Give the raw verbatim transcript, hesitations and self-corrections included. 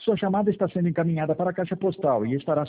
Sua chamada está sendo encaminhada para a caixa postal e estará